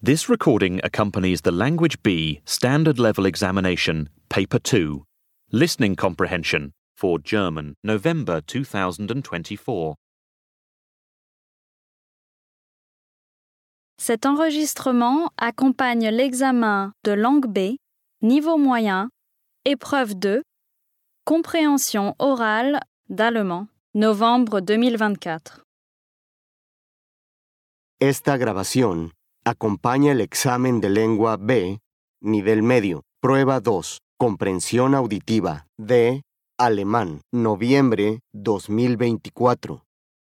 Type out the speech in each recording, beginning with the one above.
This recording accompanies the Language B Standard Level Examination, Paper 2, Listening Comprehension for German, November 2024. Cet enregistrement accompagne l'examen de langue B, niveau moyen, épreuve 2, compréhension orale d'allemand, novembre 2024. Esta grabación acompaña el examen de lengua B, nivel medio, prueba 2, comprensión auditiva de alemán, noviembre 2024.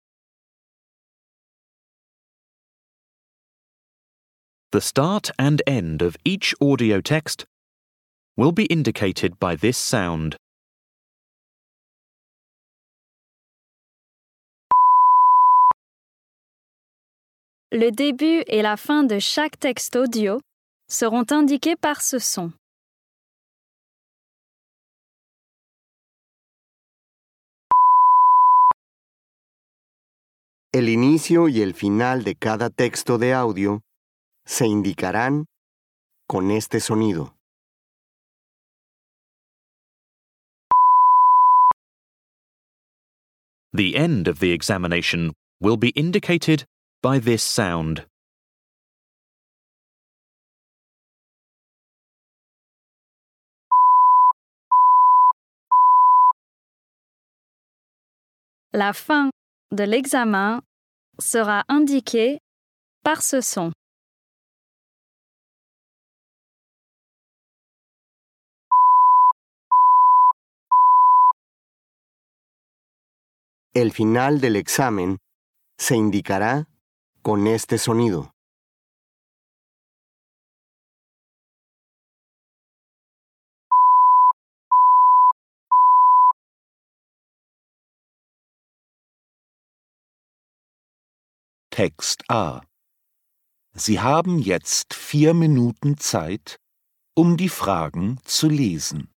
The start and end of each audio text will be indicated by this sound. Le début et la fin de chaque texte audio seront indiqués par ce son. El inicio y el final de cada texto de audio se indicarán con este sonido. The end of the examination will be indicated by this sound. La fin de l'examen sera indiquée par ce son. El final del examen se indicará con este sonido. Text A. Sie haben jetzt 4 Minuten Zeit, um die Fragen zu lesen.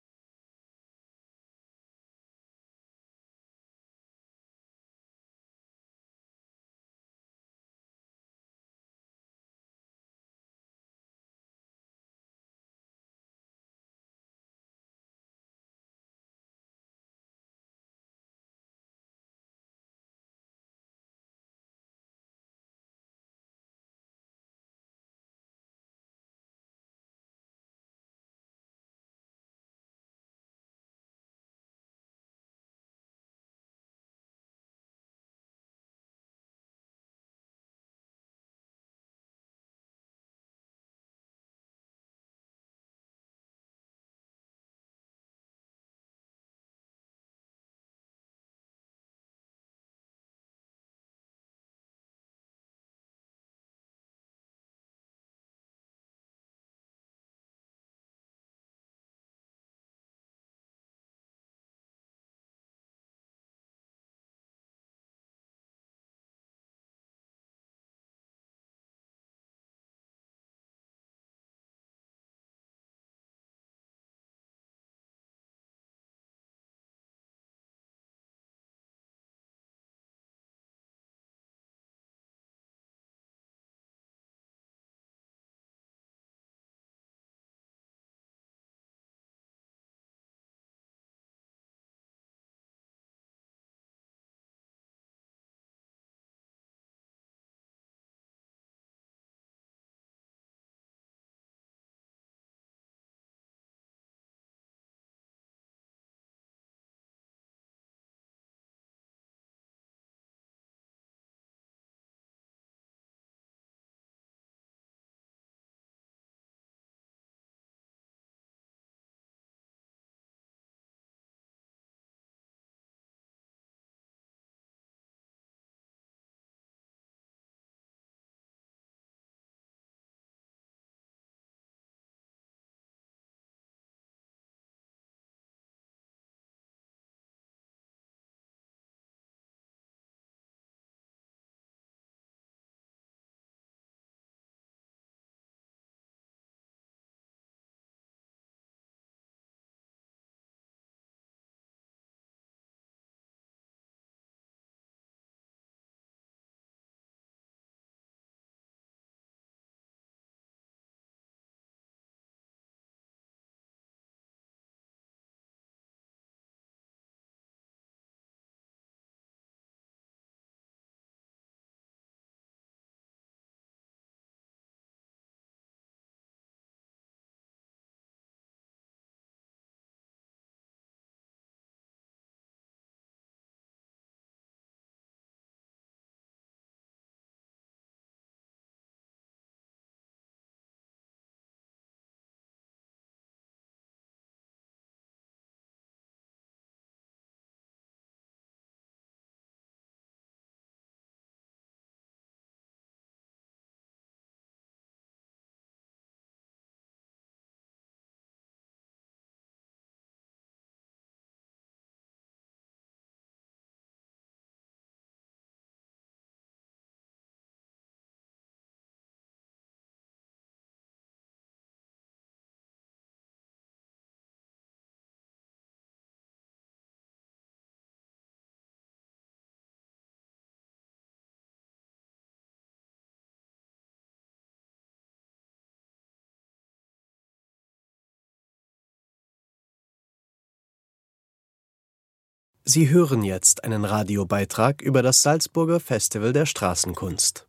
Sie hören jetzt einen Radiobeitrag über das Salzburger Festival der Straßenkunst.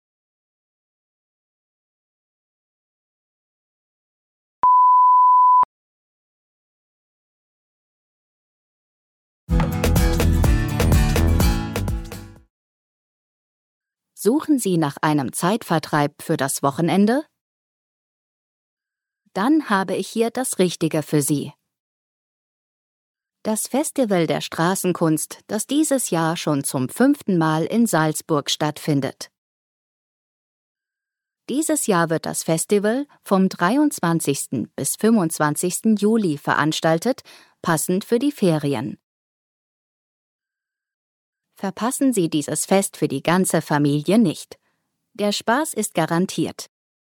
Suchen Sie nach einem Zeitvertreib für das Wochenende? Dann habe ich hier das Richtige für Sie. Das Festival der Straßenkunst, das dieses Jahr schon zum 5. Mal in Salzburg stattfindet. Dieses Jahr wird das Festival vom 23. bis 25. Juli veranstaltet, passend für die Ferien. Verpassen Sie dieses Fest für die ganze Familie nicht. Der Spaß ist garantiert.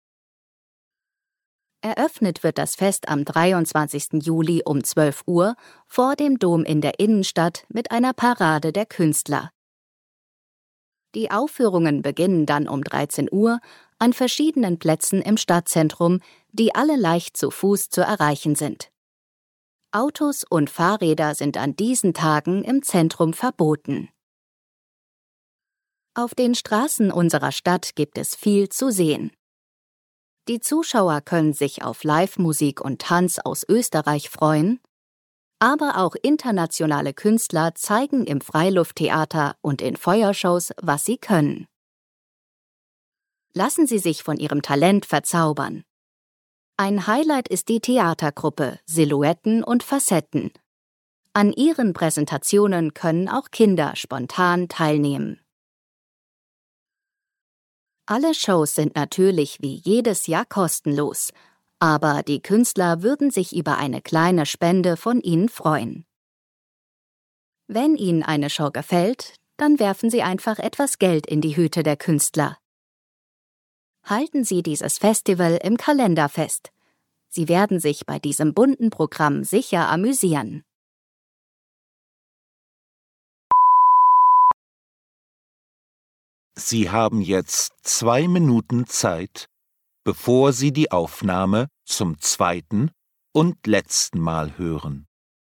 Eröffnet wird das Fest am 23. Juli um 12 Uhr vor dem Dom in der Innenstadt mit einer Parade der Künstler. Die Aufführungen beginnen dann um 13 Uhr an verschiedenen Plätzen im Stadtzentrum, die alle leicht zu Fuß zu erreichen sind. Autos und Fahrräder sind an diesen Tagen im Zentrum verboten. Auf den Straßen unserer Stadt gibt es viel zu sehen. Die Zuschauer können sich auf Live-Musik und Tanz aus Österreich freuen, aber auch internationale Künstler zeigen im Freilufttheater und in Feuershows, was sie können. Lassen Sie sich von ihrem Talent verzaubern. Ein Highlight ist die Theatergruppe Silhouetten und Facetten. An ihren Präsentationen können auch Kinder spontan teilnehmen. Alle Shows sind natürlich wie jedes Jahr kostenlos, aber die Künstler würden sich über eine kleine Spende von Ihnen freuen. Wenn Ihnen eine Show gefällt, dann werfen Sie einfach etwas Geld in die Hüte der Künstler. Halten Sie dieses Festival im Kalender fest. Sie werden sich bei diesem bunten Programm sicher amüsieren. Sie haben jetzt 2 Minuten Zeit, bevor Sie die Aufnahme zum 2. und letzten Mal hören.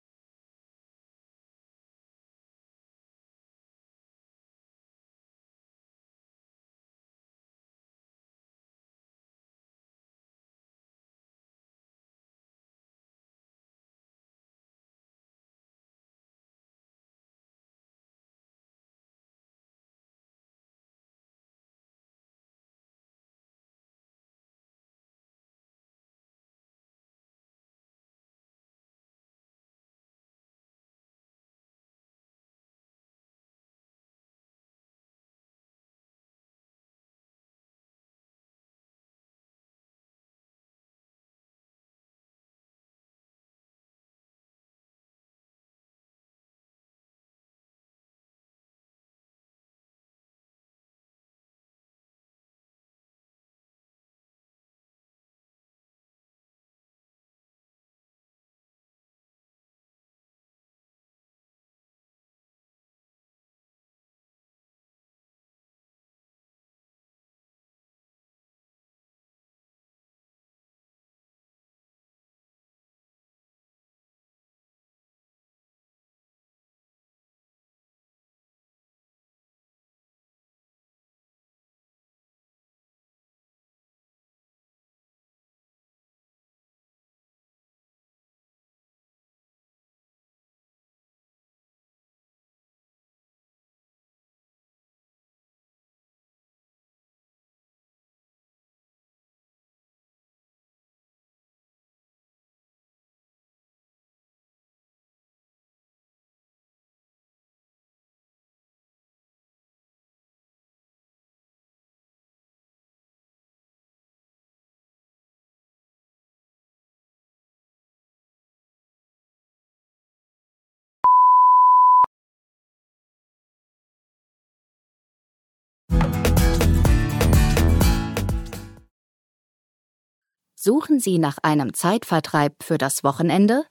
Suchen Sie nach einem Zeitvertreib für das Wochenende?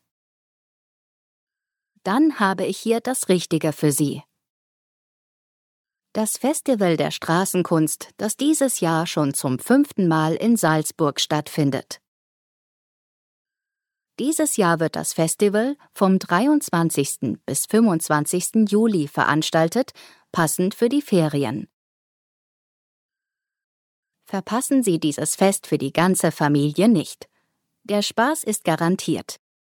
Dann habe ich hier das Richtige für Sie. Das Festival der Straßenkunst, das dieses Jahr schon zum 5. Mal in Salzburg stattfindet. Dieses Jahr wird das Festival vom 23. bis 25. Juli veranstaltet, passend für die Ferien. Verpassen Sie dieses Fest für die ganze Familie nicht. Der Spaß ist garantiert.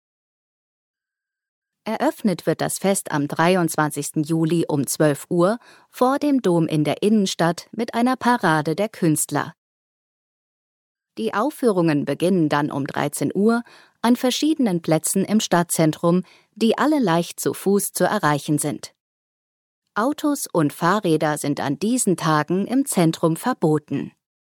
Eröffnet wird das Fest am 23. Juli um 12 Uhr vor dem Dom in der Innenstadt mit einer Parade der Künstler. Die Aufführungen beginnen dann um 13 Uhr an verschiedenen Plätzen im Stadtzentrum, die alle leicht zu Fuß zu erreichen sind. Autos und Fahrräder sind an diesen Tagen im Zentrum verboten.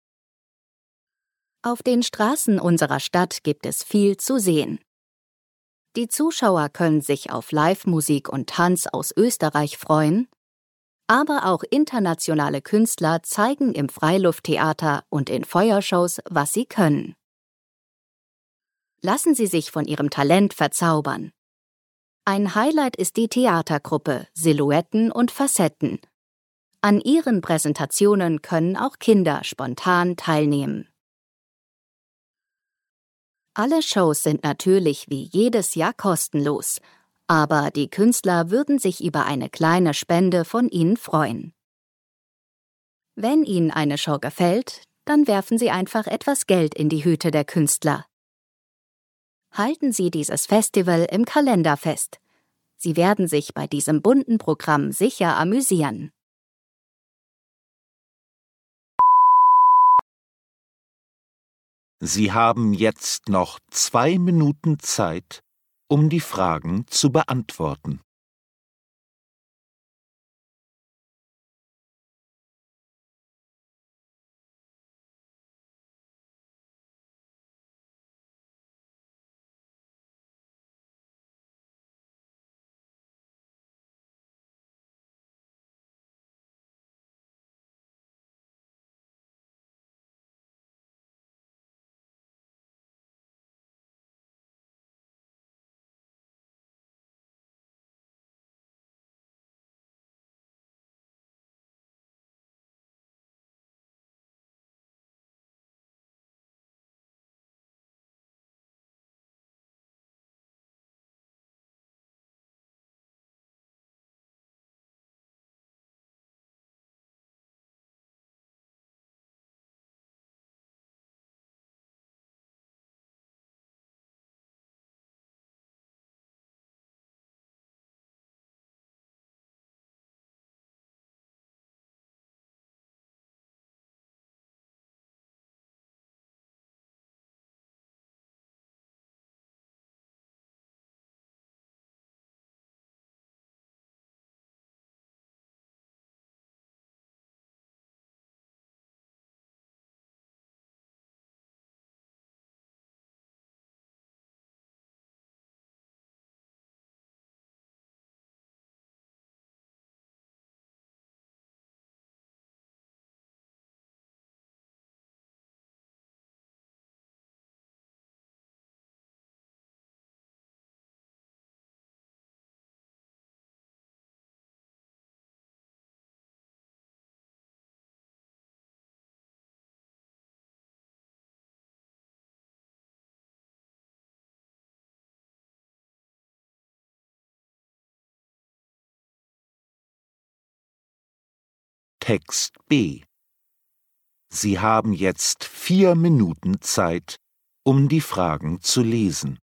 Auf den Straßen unserer Stadt gibt es viel zu sehen. Die Zuschauer können sich auf Live-Musik und Tanz aus Österreich freuen, aber auch internationale Künstler zeigen im Freilufttheater und in Feuershows, was sie können. Lassen Sie sich von ihrem Talent verzaubern. Ein Highlight ist die Theatergruppe Silhouetten und Facetten. An ihren Präsentationen können auch Kinder spontan teilnehmen. Alle Shows sind natürlich wie jedes Jahr kostenlos, aber die Künstler würden sich über eine kleine Spende von Ihnen freuen. Wenn Ihnen eine Show gefällt, dann werfen Sie einfach etwas Geld in die Hüte der Künstler. Halten Sie dieses Festival im Kalender fest. Sie werden sich bei diesem bunten Programm sicher amüsieren. Sie haben jetzt noch 2 Minuten Zeit, um die Fragen zu beantworten. Text B. Sie haben jetzt 4 Minuten Zeit, um die Fragen zu lesen.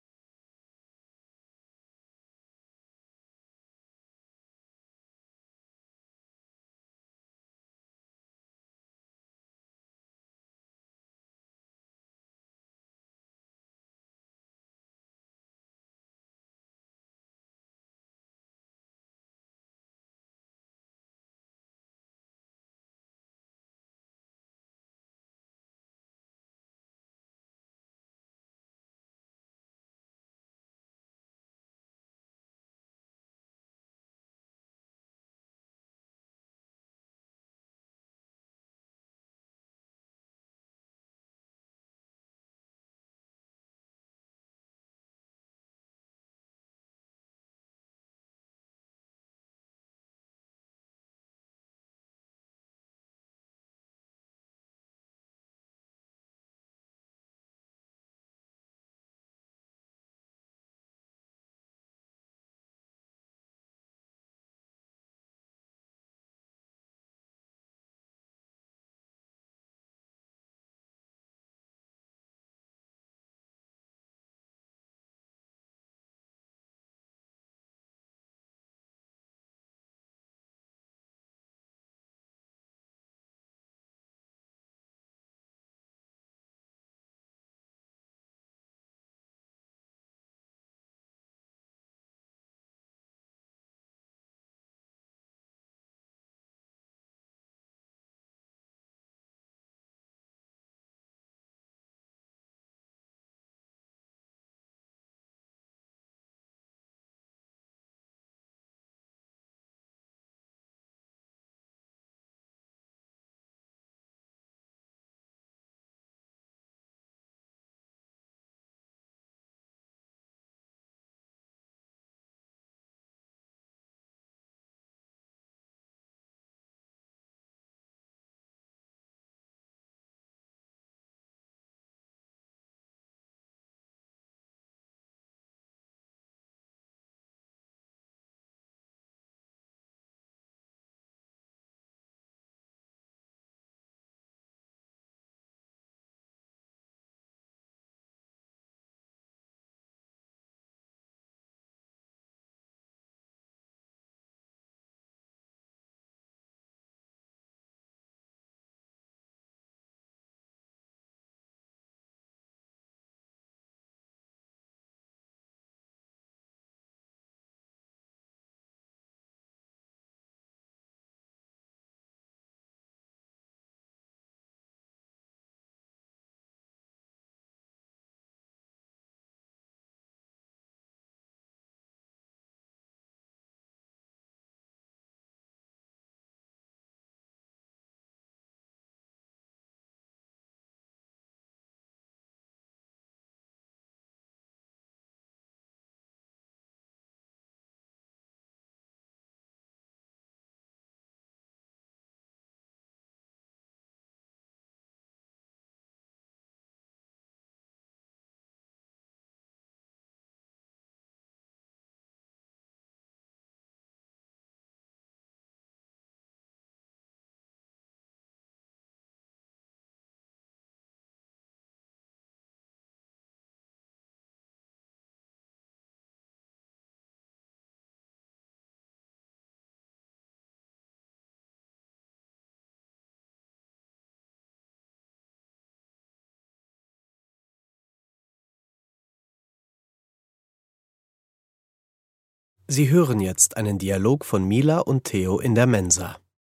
Sie hören jetzt einen Dialog von Mila und Theo in der Mensa.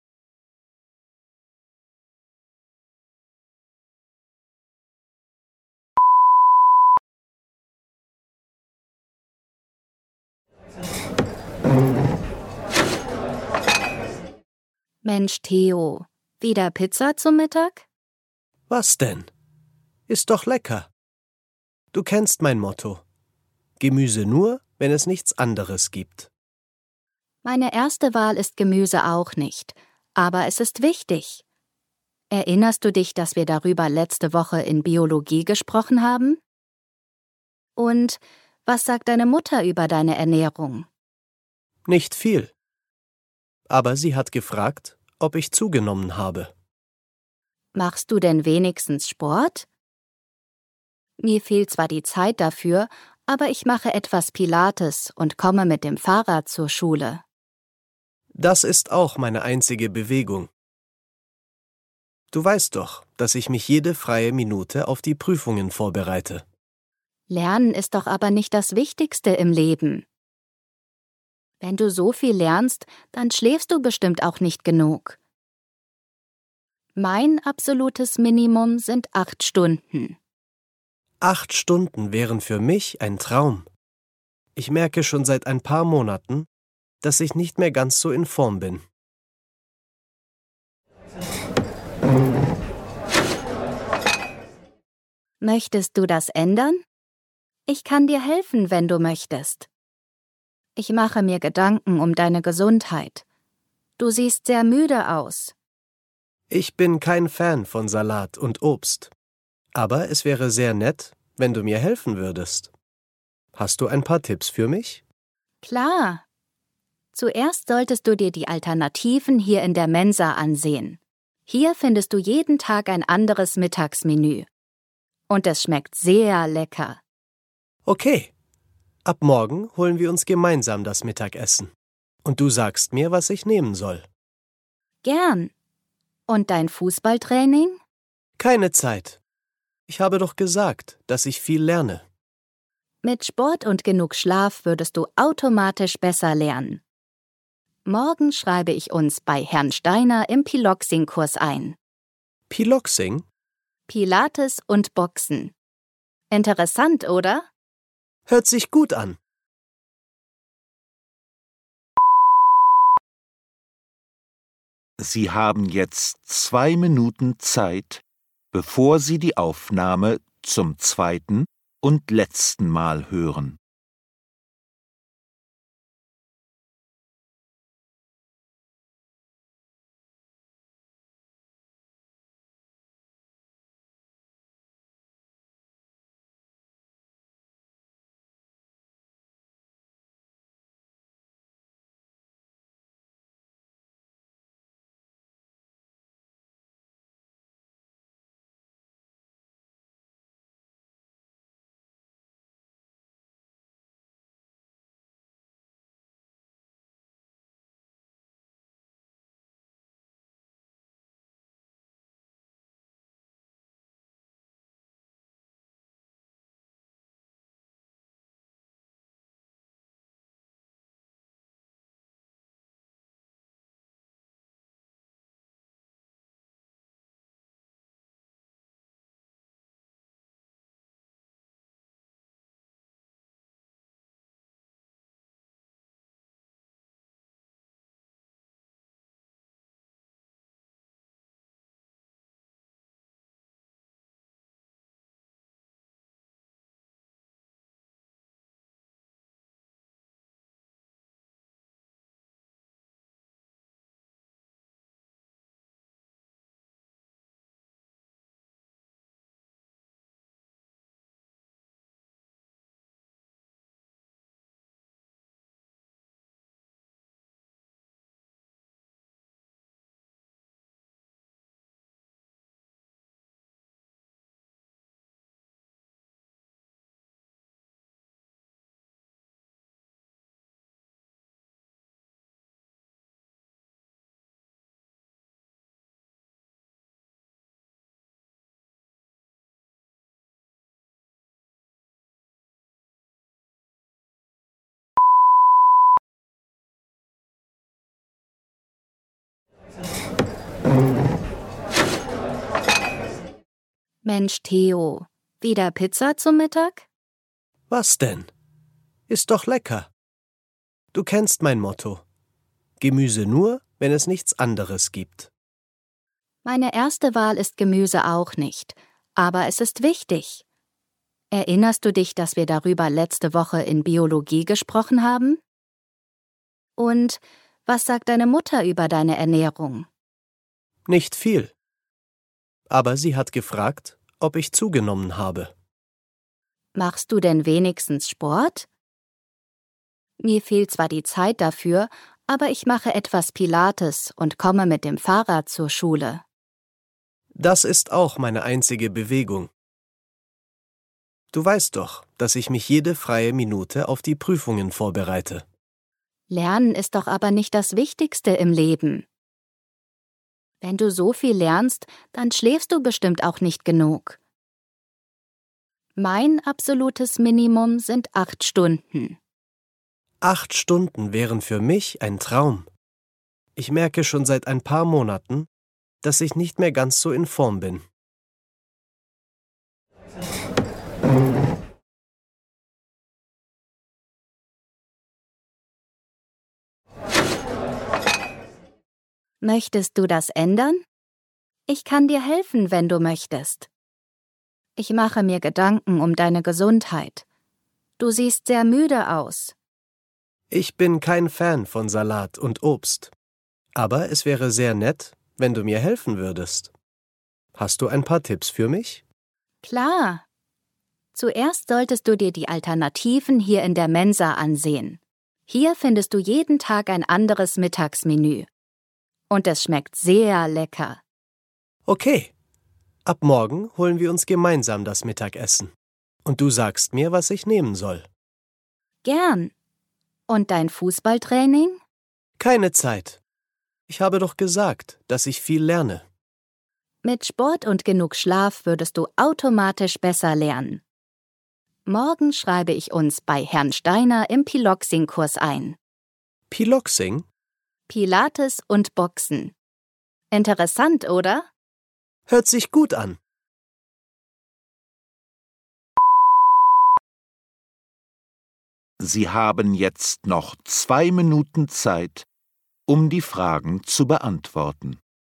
Mensch, Theo, wieder Pizza zum Mittag? Was denn? Ist doch lecker. Du kennst mein Motto. Gemüse nur, wenn es nichts anderes gibt. Meine erste Wahl ist Gemüse auch nicht, aber es ist wichtig. Erinnerst du dich, dass wir darüber letzte Woche in Biologie gesprochen haben? Und was sagt deine Mutter über deine Ernährung? Nicht viel. Aber sie hat gefragt, ob ich zugenommen habe. Machst du denn wenigstens Sport? Mir fehlt zwar die Zeit dafür, aber ich mache etwas Pilates und komme mit dem Fahrrad zur Schule. Das ist auch meine einzige Bewegung. Du weißt doch, dass ich mich jede freie Minute auf die Prüfungen vorbereite. Lernen ist doch aber nicht das Wichtigste im Leben. Wenn du so viel lernst, dann schläfst du bestimmt auch nicht genug. Mein absolutes Minimum sind 8 Stunden. 8 Stunden wären für mich ein Traum. Ich merke schon seit ein paar Monaten, dass ich nicht mehr ganz so in Form bin. Möchtest du das ändern? Ich kann dir helfen, wenn du möchtest. Ich mache mir Gedanken um deine Gesundheit. Du siehst sehr müde aus. Ich bin kein Fan von Salat und Obst. Aber es wäre sehr nett, wenn du mir helfen würdest. Hast du ein paar Tipps für mich? Klar. Zuerst solltest du dir die Alternativen hier in der Mensa ansehen. Hier findest du jeden Tag ein anderes Mittagsmenü. Und es schmeckt sehr lecker. Okay. Ab morgen holen wir uns gemeinsam das Mittagessen. Und du sagst mir, was ich nehmen soll. Gern. Und dein Fußballtraining? Keine Zeit. Ich habe doch gesagt, dass ich viel lerne. Mit Sport und genug Schlaf würdest du automatisch besser lernen. Morgen schreibe ich uns bei Herrn Steiner im Piloxing-Kurs ein. Piloxing? Pilates und Boxen. Interessant, oder? Hört sich gut an. Sie haben jetzt 2 Minuten Zeit, bevor Sie die Aufnahme zum zweiten und letzten Mal hören. Mensch, Theo, wieder Pizza zum Mittag? Was denn? Ist doch lecker. Du kennst mein Motto. Gemüse nur, wenn es nichts anderes gibt. Meine erste Wahl ist Gemüse auch nicht, aber es ist wichtig. Erinnerst du dich, dass wir darüber letzte Woche in Biologie gesprochen haben? Und was sagt deine Mutter über deine Ernährung? Nicht viel. Aber sie hat gefragt, ob ich zugenommen habe. Machst du denn wenigstens Sport? Mir fehlt zwar die Zeit dafür, aber ich mache etwas Pilates und komme mit dem Fahrrad zur Schule. Das ist auch meine einzige Bewegung. Du weißt doch, dass ich mich jede freie Minute auf die Prüfungen vorbereite. Lernen ist doch aber nicht das Wichtigste im Leben. Wenn du so viel lernst, dann schläfst du bestimmt auch nicht genug. Mein absolutes Minimum sind 8 Stunden. 8 Stunden wären für mich ein Traum. Ich merke schon seit ein paar Monaten, dass ich nicht mehr ganz so in Form bin. Möchtest du das ändern? Ich kann dir helfen, wenn du möchtest. Ich mache mir Gedanken um deine Gesundheit. Du siehst sehr müde aus. Ich bin kein Fan von Salat und Obst. Aber es wäre sehr nett, wenn du mir helfen würdest. Hast du ein paar Tipps für mich? Klar. Zuerst solltest du dir die Alternativen hier in der Mensa ansehen. Hier findest du jeden Tag ein anderes Mittagsmenü. Und es schmeckt sehr lecker. Okay. Ab morgen holen wir uns gemeinsam das Mittagessen. Und du sagst mir, was ich nehmen soll. Gern. Und dein Fußballtraining? Keine Zeit. Ich habe doch gesagt, dass ich viel lerne. Mit Sport und genug Schlaf würdest du automatisch besser lernen. Morgen schreibe ich uns bei Herrn Steiner im Piloxing-Kurs ein. Piloxing? Pilates und Boxen. Interessant, oder? Hört sich gut an. Sie haben jetzt noch 2 Minuten Zeit, um die Fragen zu beantworten.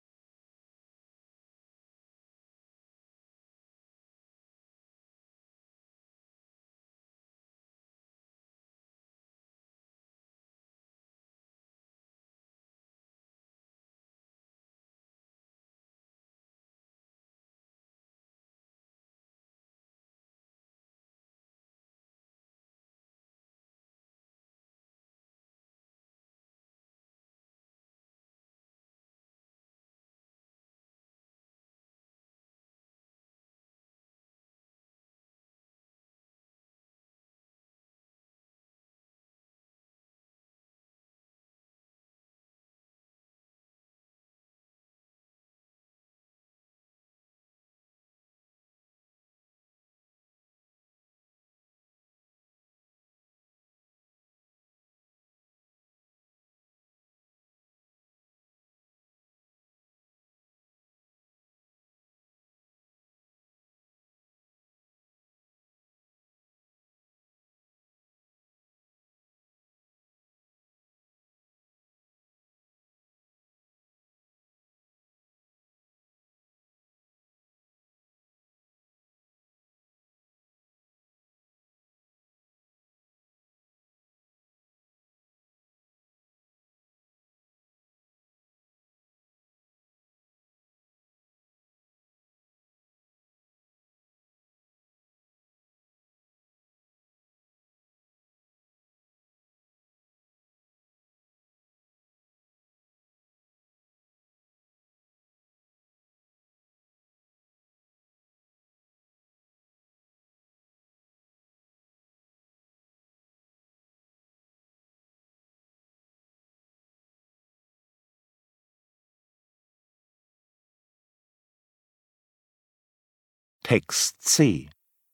Text C.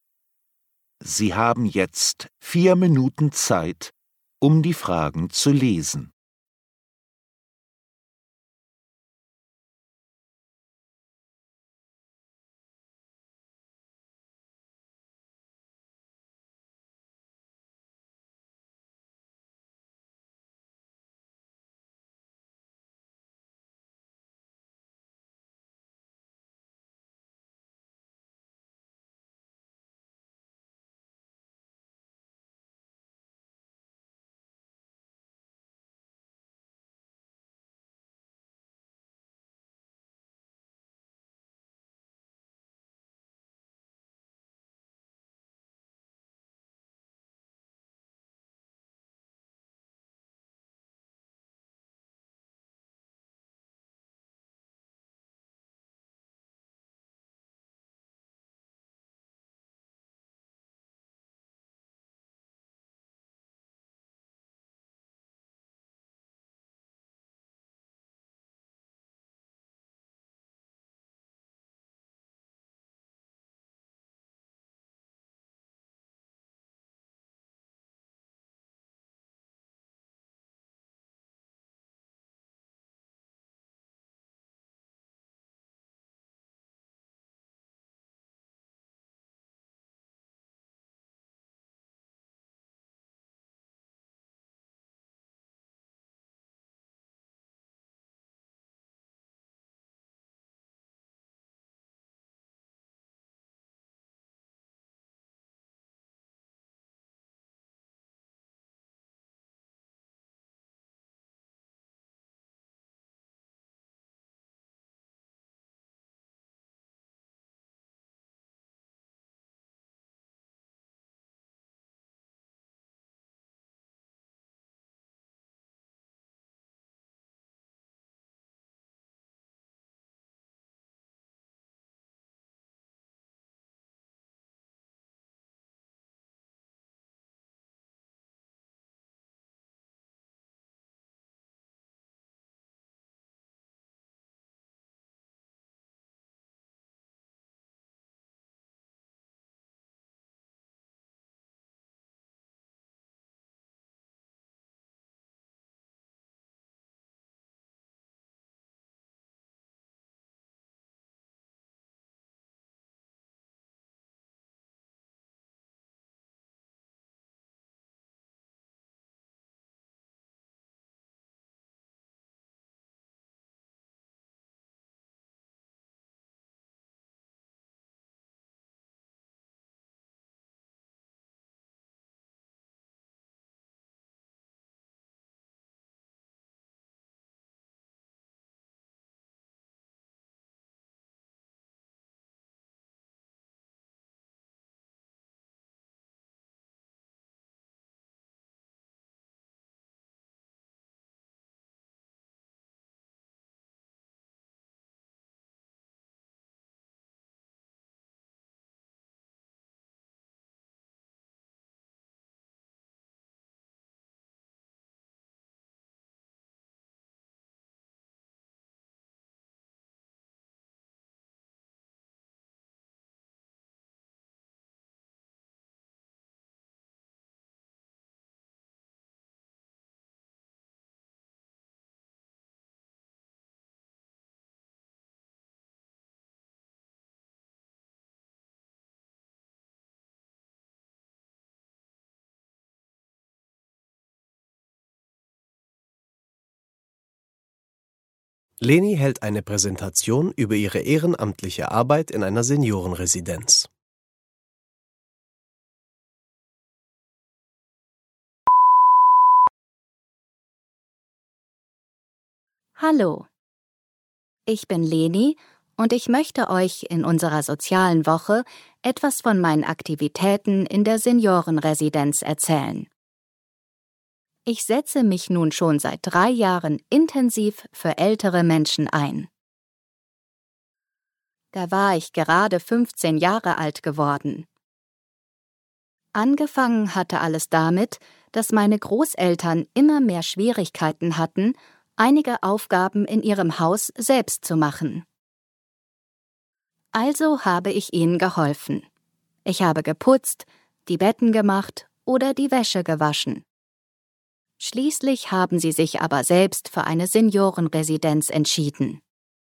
Sie haben jetzt 4 Minuten Zeit, um die Fragen zu lesen. Leni hält eine Präsentation über ihre ehrenamtliche Arbeit in einer Seniorenresidenz. Hallo, ich bin Leni und ich möchte euch in unserer sozialen Woche etwas von meinen Aktivitäten in der Seniorenresidenz erzählen. Ich setze mich nun schon seit 3 Jahren intensiv für ältere Menschen ein. Da war ich gerade 15 Jahre alt geworden. Angefangen hatte alles damit, dass meine Großeltern immer mehr Schwierigkeiten hatten, einige Aufgaben in ihrem Haus selbst zu machen. Also habe ich ihnen geholfen. Ich habe geputzt, die Betten gemacht oder die Wäsche gewaschen. Schließlich haben sie sich aber selbst für eine Seniorenresidenz entschieden.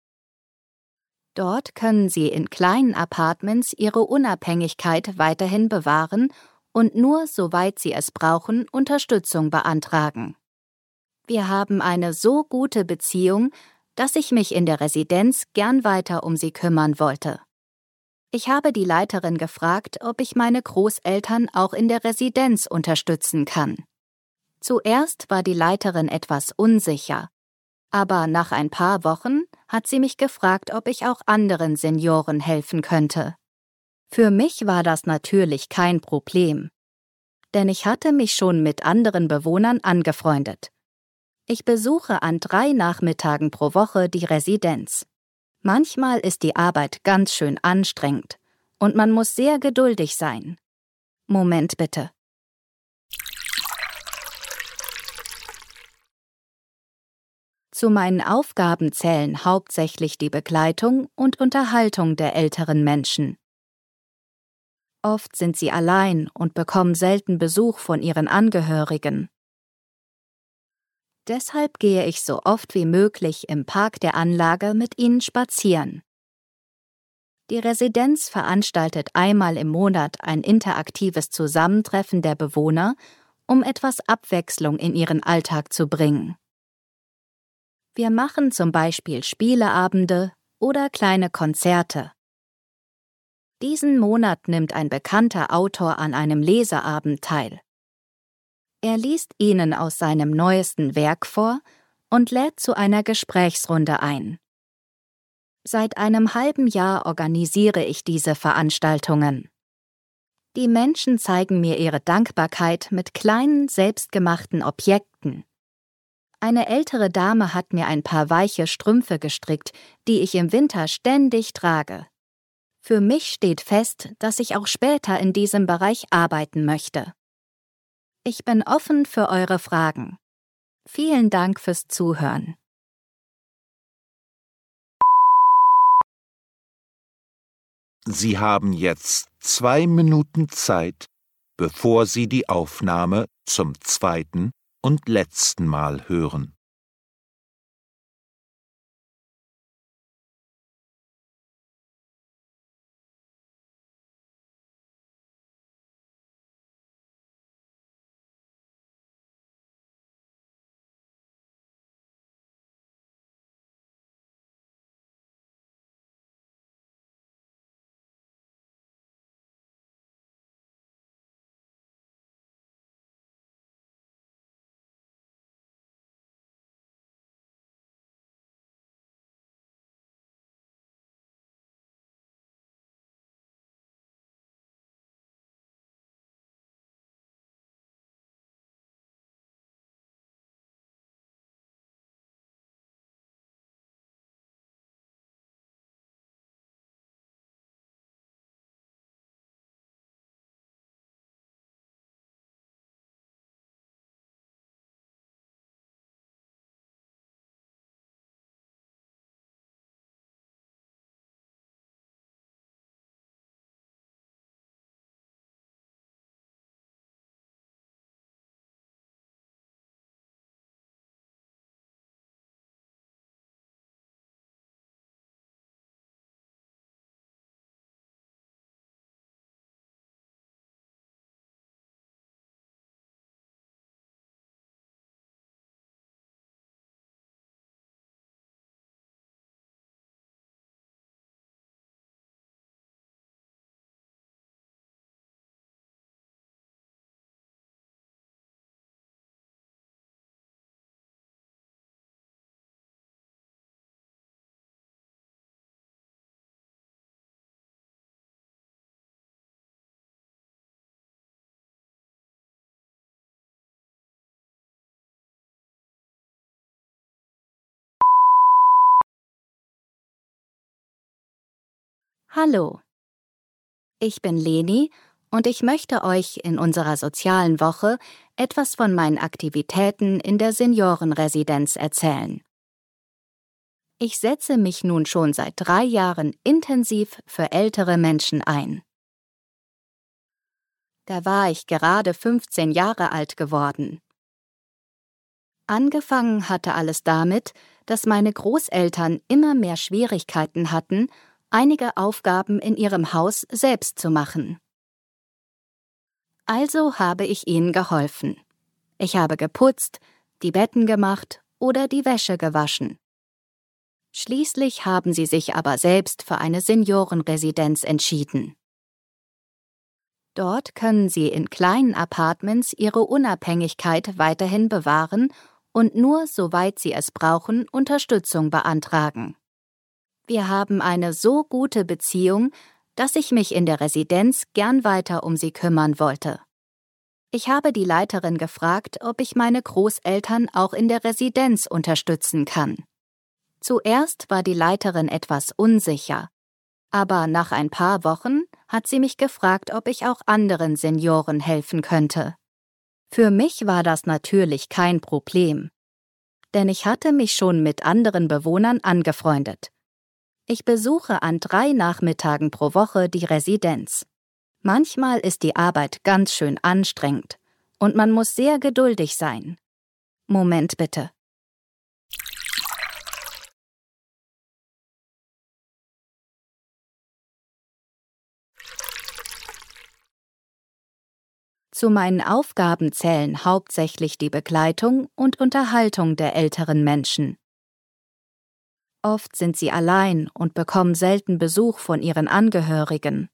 Dort können sie in kleinen Apartments ihre Unabhängigkeit weiterhin bewahren und nur, soweit sie es brauchen, Unterstützung beantragen. Wir haben eine so gute Beziehung, dass ich mich in der Residenz gern weiter um sie kümmern wollte. Ich habe die Leiterin gefragt, ob ich meine Großeltern auch in der Residenz unterstützen kann. Zuerst war die Leiterin etwas unsicher, aber nach ein paar Wochen hat sie mich gefragt, ob ich auch anderen Senioren helfen könnte. Für mich war das natürlich kein Problem, denn ich hatte mich schon mit anderen Bewohnern angefreundet. Ich besuche an 3 Nachmittagen pro Woche die Residenz. Manchmal ist die Arbeit ganz schön anstrengend und man muss sehr geduldig sein. Moment bitte. Zu meinen Aufgaben zählen hauptsächlich die Begleitung und Unterhaltung der älteren Menschen. Oft sind sie allein und bekommen selten Besuch von ihren Angehörigen. Deshalb gehe ich so oft wie möglich im Park der Anlage mit ihnen spazieren. Die Residenz veranstaltet einmal im Monat ein interaktives Zusammentreffen der Bewohner, um etwas Abwechslung in ihren Alltag zu bringen. Wir machen zum Beispiel Spieleabende oder kleine Konzerte. Diesen Monat nimmt ein bekannter Autor an einem Leseabend teil. Er liest Ihnen aus seinem neuesten Werk vor und lädt zu einer Gesprächsrunde ein. Seit einem halben Jahr organisiere ich diese Veranstaltungen. Die Menschen zeigen mir ihre Dankbarkeit mit kleinen, selbstgemachten Objekten. Eine ältere Dame hat mir ein paar weiche Strümpfe gestrickt, die ich im Winter ständig trage. Für mich steht fest, dass ich auch später in diesem Bereich arbeiten möchte. Ich bin offen für eure Fragen. Vielen Dank fürs Zuhören. Sie haben jetzt 2 Minuten Zeit, bevor Sie die Aufnahme zum 2. und letzten Mal hören. Hallo. Ich bin Leni und ich möchte euch in unserer sozialen Woche etwas von meinen Aktivitäten in der Seniorenresidenz erzählen. Ich setze mich nun schon seit 3 Jahren intensiv für ältere Menschen ein. Da war ich gerade 15 Jahre alt geworden. Angefangen hatte alles damit, dass meine Großeltern immer mehr Schwierigkeiten hatten, einige Aufgaben in ihrem Haus selbst zu machen. Also habe ich ihnen geholfen. Ich habe geputzt, die Betten gemacht oder die Wäsche gewaschen. Schließlich haben sie sich aber selbst für eine Seniorenresidenz entschieden. Dort können sie in kleinen Apartments ihre Unabhängigkeit weiterhin bewahren und nur, soweit sie es brauchen, Unterstützung beantragen. Wir haben eine so gute Beziehung, dass ich mich in der Residenz gern weiter um sie kümmern wollte. Ich habe die Leiterin gefragt, ob ich meine Großeltern auch in der Residenz unterstützen kann. Zuerst war die Leiterin etwas unsicher, aber nach ein paar Wochen hat sie mich gefragt, ob ich auch anderen Senioren helfen könnte. Für mich war das natürlich kein Problem, denn ich hatte mich schon mit anderen Bewohnern angefreundet. Ich besuche an 3 Nachmittagen pro Woche die Residenz. Manchmal ist die Arbeit ganz schön anstrengend und man muss sehr geduldig sein. Moment bitte. Zu meinen Aufgaben zählen hauptsächlich die Begleitung und Unterhaltung der älteren Menschen. Oft sind sie allein und bekommen selten Besuch von ihren Angehörigen.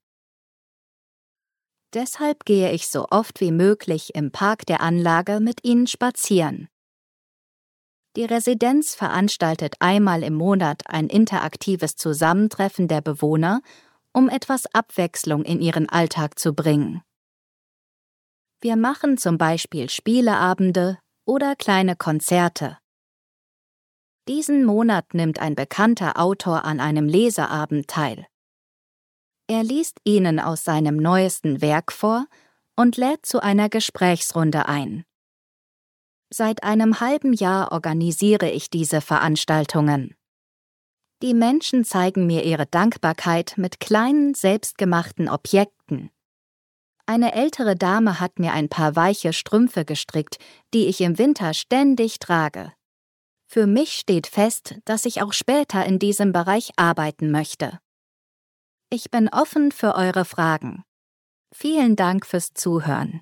Deshalb gehe ich so oft wie möglich im Park der Anlage mit ihnen spazieren. Die Residenz veranstaltet einmal im Monat ein interaktives Zusammentreffen der Bewohner, um etwas Abwechslung in ihren Alltag zu bringen. Wir machen zum Beispiel Spieleabende oder kleine Konzerte. Diesen Monat nimmt ein bekannter Autor an einem Leseabend teil. Er liest Ihnen aus seinem neuesten Werk vor und lädt zu einer Gesprächsrunde ein. Seit einem halben Jahr organisiere ich diese Veranstaltungen. Die Menschen zeigen mir ihre Dankbarkeit mit kleinen, selbstgemachten Objekten. Eine ältere Dame hat mir ein paar weiche Strümpfe gestrickt, die ich im Winter ständig trage. Für mich steht fest, dass ich auch später in diesem Bereich arbeiten möchte. Ich bin offen für eure Fragen. Vielen Dank fürs Zuhören.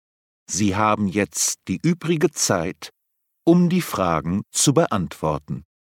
Sie haben jetzt die übrige Zeit, um die Fragen zu beantworten.